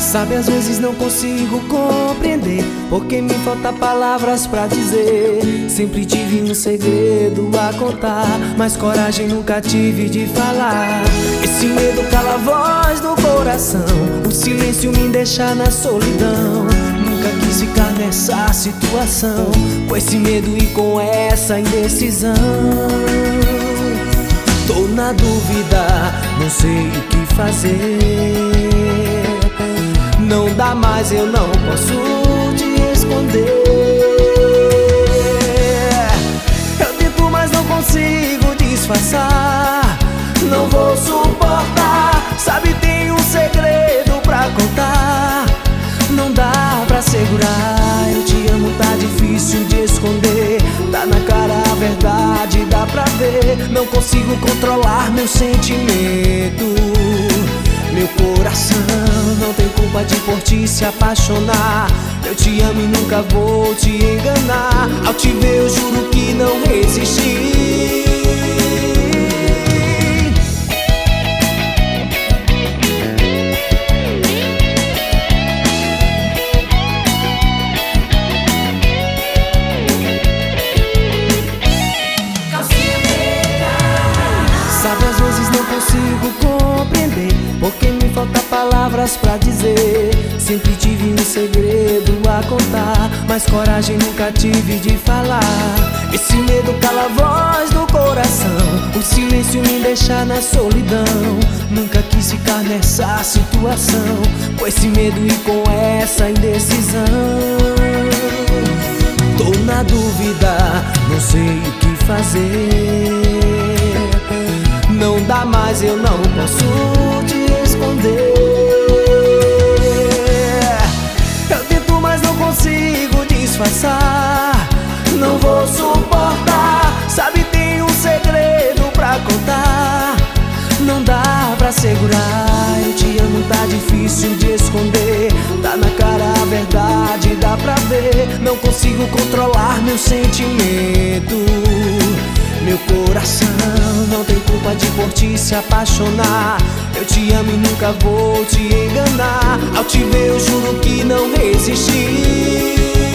Sabe, às vezes não consigo compreender, porque me falta palavras pra dizer. Sempre tive um segredo a contar, mas coragem nunca tive de falar. Esse medo cala a voz do coração, o silêncio me deixa na solidão. Nunca quis ficar nessa situação, com esse medo e com essa indecisão. Tô na dúvida, não sei o que fazer. Não dá mais, eu não posso te esconder. Eu tento, mas não consigo disfarçar. Não vou suportar. Sabe, tem um segredo pra contar. Não dá pra segurar. Eu te amo, tá difícil de esconder. Tá na cara a verdade, dá pra ver. Não consigo controlar meu sentimento. Meu coração não tem culpa de por ti se apaixonar. Eu te amo e nunca vou te enganar. Ao te ver eu juro que não resisti. Sabe, às vezes não consigo compreender, porque me falta palavras pra dizer. Sempre tive um segredo a contar, mas coragem nunca tive de falar. Esse medo cala a voz do coração, o silêncio me deixa na solidão. Nunca quis ficar nessa situação, com esse medo e com essa indecisão. Tô na dúvida, não sei o que fazer. Não dá mais, eu não posso te esconder. Eu tento, mas não consigo disfarçar. Não vou suportar. Sabe, tem um segredo pra contar. Não dá pra segurar. Eu te amo, tá difícil de esconder. Tá na cara a verdade, dá pra ver. Não consigo controlar meu sentimento. Meu coração não tem culpa de por ti se apaixonar. Eu te amo e nunca vou te enganar. Ao te ver eu juro que não resisti.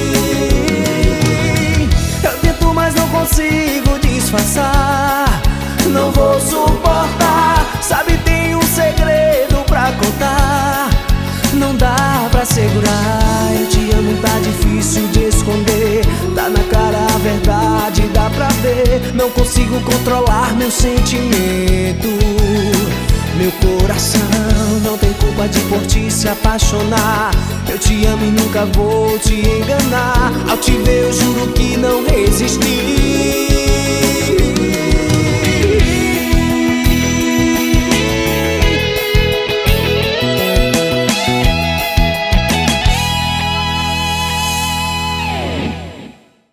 Eu tento, mas não consigo disfarçar. Não vou suportar. Sabe, tem um segredo pra contar. Não dá pra segurar. Eu te amo, tá difícil de esconder. Tá na cara a verdade, dá pra ver. Não consigo controlar meu sentimento. Meu coração não tem culpa de por ti se apaixonar. Eu te amo e nunca vou te enganar. Ao te ver eu juro que não resisti.